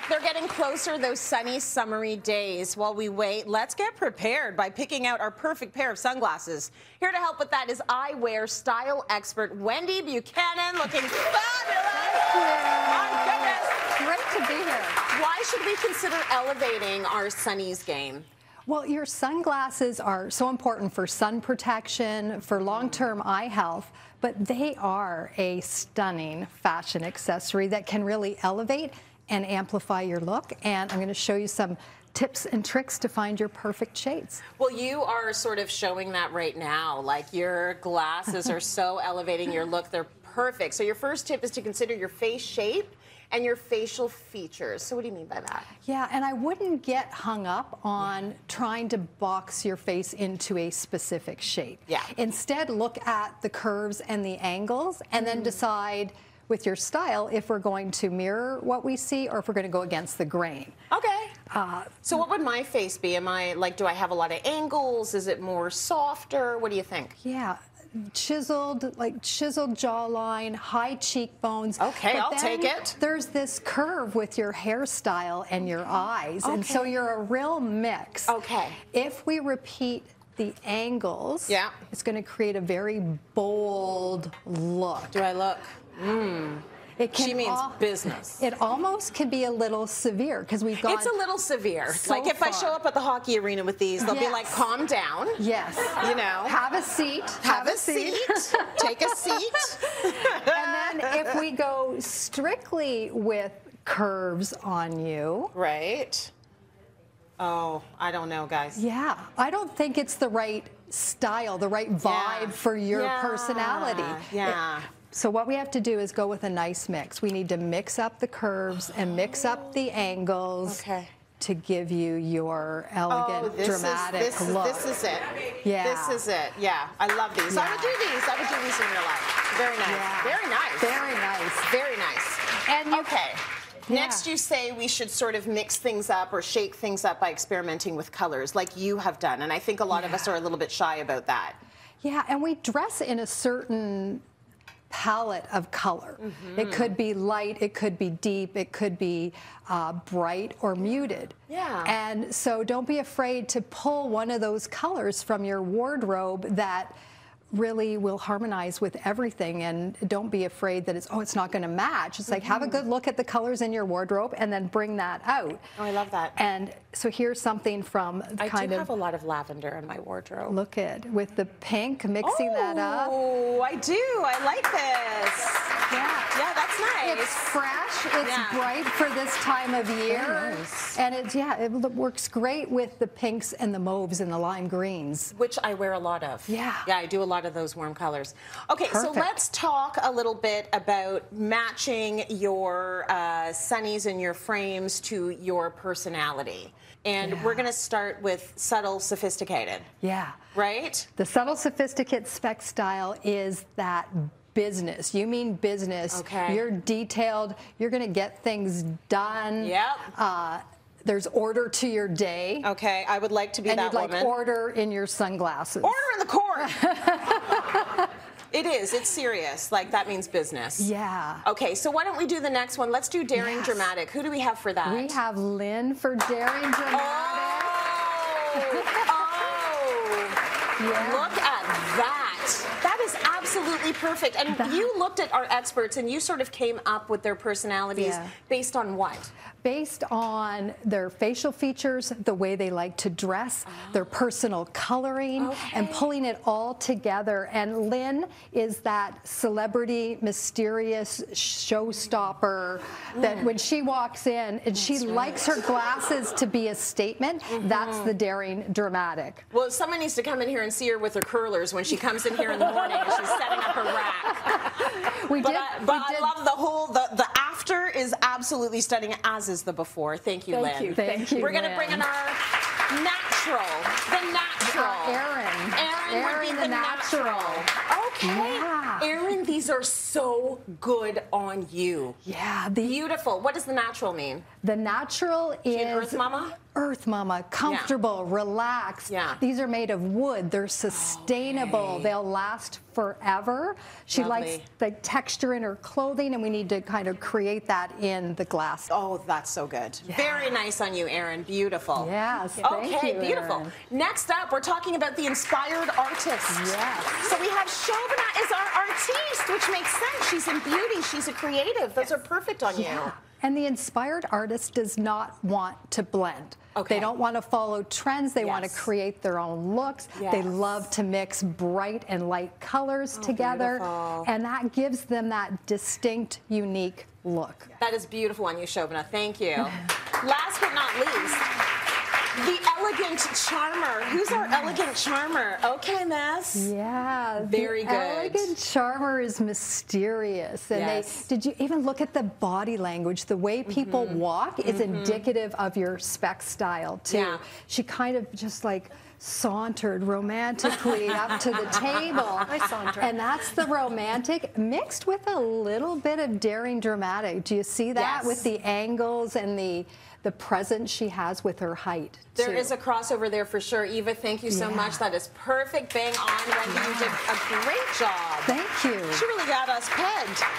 They're getting closer, those sunny, summery days. While we wait, let's get prepared by picking out our perfect pair of sunglasses. Here to help with that is eyewear style expert Wendy Buchanan, looking fabulous. My goodness. Great to be here. Why should we consider elevating our sunnies game? Well, your sunglasses are so important for sun protection, for long-term eye health, but they are a stunning fashion accessory that can really elevate and amplify your look. And I'm going to show you some tips and tricks to find your perfect shades. Well, you are sort of showing that right now. Like, your glasses are so elevating your look. They're perfect. So your first tip is to consider your face shape and your facial features. So what do you mean by that? Yeah, and I wouldn't get hung up on trying to box your face into a specific shape. Yeah. Instead, look at the curves and the angles and then decide with your style if we're going to mirror what we see or if we're going to go against the grain. Okay. So what would my face be? Am I, like, do I have a lot of angles? Is it more softer? What do you think? Yeah. Chiseled jawline, high cheekbones. Okay, but I'll then take it. There's this curve with your hairstyle and your eyes, and so you're a real mix. Okay. If we repeat the angles, yeah, it's going to create a very bold look. Do I look? She means business. It almost can be a little severe because we've got. It's a little severe. So like, if I show up at the hockey arena with these, they'll be like, calm down. Yes. You know. Have a seat. Have a seat. Take a seat. And then if we go strictly with curves on you. Right. Oh, I don't know, guys. Yeah. I don't think it's the right style, the right vibe for your personality. Yeah. So what we have to do is go with a nice mix. We need to mix up the curves and mix up the angles to give you your elegant, dramatic look. This is it. Yeah. This is it. Yeah. I love these. Yeah. I would do these. I would do these in real life. Very nice. Yeah. Very nice. Very nice. Very nice. And you, okay. Next, you say we should sort of mix things up or shake things up by experimenting with colors, like you have done. And I think a lot of us are a little bit shy about that. Yeah, and we dress in a certain palette of color. It could be light, it could be deep, it could be bright or muted. Yeah. And so don't be afraid to pull one of those colors from your wardrobe that really will harmonize with everything, and don't be afraid that it's not going to match. It's like, have a good look at the colors in your wardrobe and then bring that out. Oh, I love that. And so here's something from I do have a lot of lavender in my wardrobe. Look at with the pink, mixing that up. Oh, I do. I like this. Yeah, that's nice. It's fresh. It's bright for this time of year. Nice. And it works great with the pinks and the mauves and the lime greens. Which I wear a lot of. Yeah. Yeah, I do a lot of those warm colors. Okay, so Perfect. let's talk a little bit about matching your sunnies and your frames to your personality. And we're going to start with subtle, sophisticated. Yeah. Right? The subtle, sophisticated spec style is that business. You mean business. Okay. You're detailed. You're going to get things done. Yep. There's order to your day. Okay, I would like to be that woman. And you'd like order in your sunglasses. Order in the court! It is. It's serious. Like, that means business. Yeah. Okay, so why don't we do the next one? Let's do Daring Dramatic. Who do we have for that? We have Lynn for Daring Dramatic. Yeah. Look at that. That is absolutely perfect. And you looked at our experts and you sort of came up with their personalities based on what? Based on their facial features, the way they like to dress, their personal coloring, and pulling it all together. And Lynn is that celebrity, mysterious showstopper that when she walks in and she likes her glasses to be a statement, that's the Daring Dramatic. Well, someone needs to come in here and see her with her curlers when she comes in here in the morning and she's setting up her rack. I love the whole, the after is absolutely stunning, as is the before. Thank you, Lynn. Thank you, We're going to bring in our natural, the natural. Erin would be the natural. Okay. Yeah. Erin, these are so good on you. Yeah. Beautiful. What does the natural mean? The natural is... She an Earth Mama? earth mama, comfortable, relaxed. Yeah. These are made of wood. They're sustainable. Okay. They'll last forever. She likes Lovely. the texture in her clothing, and we need to kind of create that in the glass. Oh, that's so good. Very nice on you, Erin. Beautiful. Yes, thank Okay, you, beautiful. Erin. Next up, we're talking about the inspired artist. Yes. So we have Shobana is our artiste, which makes sense. She's in beauty. She's a creative. Those are perfect on you. And the inspired artist does not want to blend. Okay. They don't want to follow trends. They want to Yes. create their own looks. Yes. They love to mix bright and light colors together. Beautiful. And that gives them that distinct, unique look. That is beautiful on you, Shobana. Thank you. Last but not least, the elegant charmer. Who's our elegant charmer? Okay, Miss. Yeah, Very the good. elegant charmer is mysterious, and Yes. did you even look at the body language? The way people walk is indicative of your spec style too. Yeah. She kind of just like sauntered romantically up to the table. I saunter. And that's the romantic mixed with a little bit of daring dramatic. Do you see that Yes. with the angles and the presence she has with her height? There too. is a crossover there for sure. Eva, thank you so Yeah. much. That is perfect. Bang on, Wendy. You did a great job. Thank you. She really got us pegged.